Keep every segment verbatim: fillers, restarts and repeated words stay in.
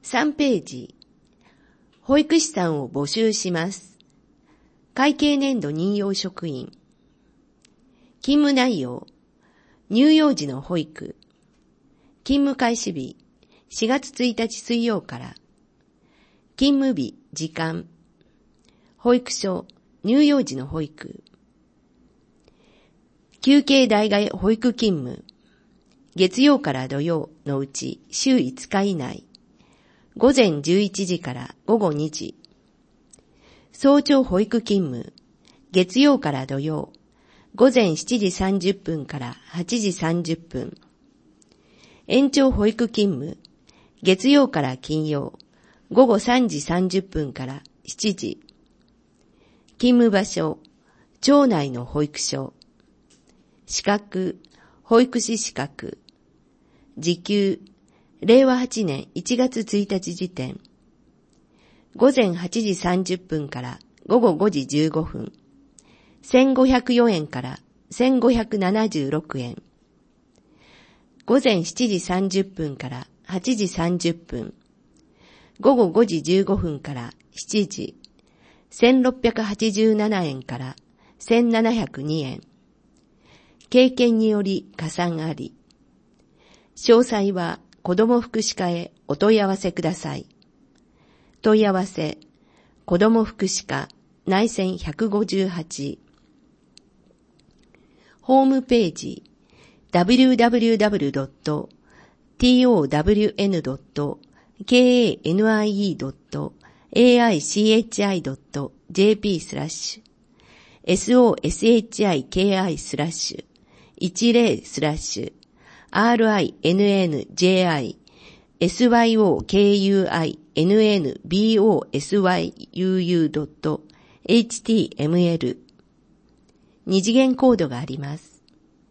さんページ、保育士さんを募集します。会計年度任用職員。勤務内容、乳幼児の保育。勤務開始日、しがつついたち水曜から。勤務日、時間。保育所、乳幼児の保育。休憩代替保育勤務。月曜から土曜のうち週いつか以内。午前じゅういちじから午後にじ。早朝保育勤務。月曜から土曜。午前しちじさんじゅっぷんからはちじさんじゅっぷん。延長保育勤務。月曜から金曜。午後さんじさんじゅっぷんからしちじ。勤務場所。町内の保育所。資格。保育士資格。時給。れいわはちねんいちがつついたち時点。午前はちじさんじゅっぷんから午後ごじじゅうごふん。せんごひゃくよえんからせんごひゃくななじゅうろくえん。午前しちじさんじゅっぷんからはちじさんじゅっぷん。午後ごじじゅうごふんからしちじ。せんろっぴゃくはちじゅうななえんからせんななひゃくにえん。経験により加算あり。詳細は子ども福祉課へお問い合わせください。問い合わせ、子ども福祉課内線ひゃくごじゅうはち。ホームページ、ダブリューダブリューダブリュードットトワンドットケーエーエヌアイイードットエーアイシーエイチアイドットジェーピースラッシュエスオーエスエイチアイケーアイスラッシュいちぜろスラッシュアールアイエヌエヌジェーアイエスワイオーケーユーアイエヌエヌビーオーエスワイユーユードットエイチティーエムエル 二次元コードがあります。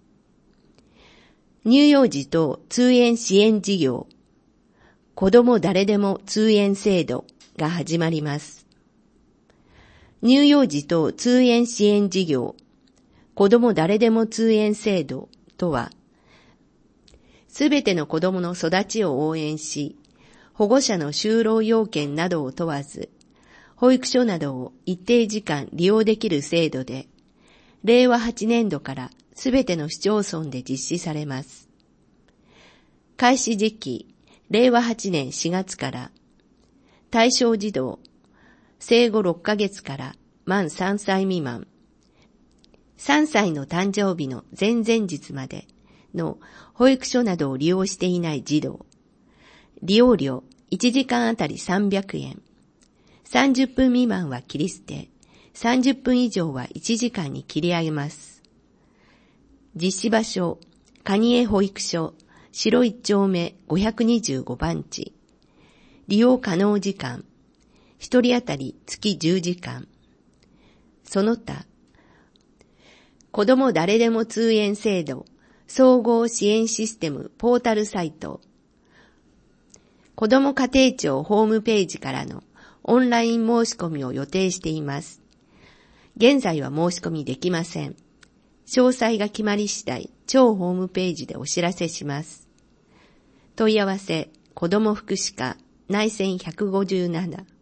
乳幼児等通園支援事業子ども誰でも通園制度が始まります。乳幼児等通園支援事業子ども誰でも通園制度とは、すべての子どもの育ちを応援し、保護者の就労要件などを問わず、保育所などを一定時間利用できる制度で、れいわはちねんどからすべての市町村で実施されます。開始時期、れいわはちねんしがつから、対象児童、生後ろっかげつから満さんさい未満、さんさいの誕生日の前々日までの保育所などを利用していない児童、利用料いちじかんあたりさんびゃくえん、さんじゅっぷん未満は切り捨て、さんじゅっぷん以上はいちじかんに切り上げます。実施場所、蟹江保育所、白一丁目ごひゃくにじゅうごばんち。利用可能時間、一人当たり月じゅうじかん。その他、子ども誰でも通園制度、総合支援システムポータルサイト、子ども家庭庁ホームページからのオンライン申し込みを予定しています。現在は申し込みできません。詳細が決まり次第、庁ホームページでお知らせします。問い合わせ、子ども福祉課内線ひゃくごじゅうなな。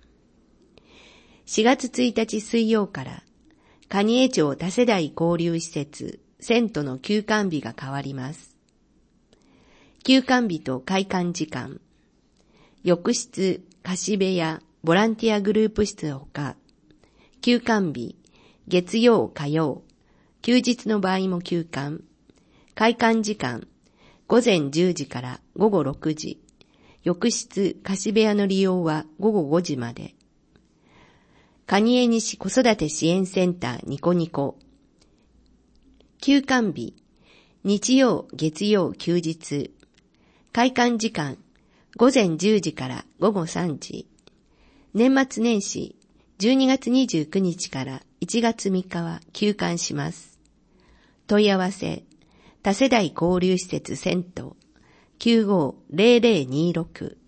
しがつついたち水曜から、蟹江町多世代交流施設、セントの休館日が変わります。休館日と開館時間、浴室、貸し部屋、ボランティアグループ室ほか、休館日、月曜、火曜、休日の場合も休館、開館時間、午前じゅうじから午後ろくじ、浴室、貸し部屋の利用は午後ごじまで。蟹江西子育て支援センターニコニコ。休館日、日曜、月曜、休日。開館時間、午前じゅうじから午後さんじ。年末年始、じゅうにがつにじゅうくにちからいちがつみっかは休館します。問い合わせ、多世代交流施設セント きゅうごーぜろぜろにーろく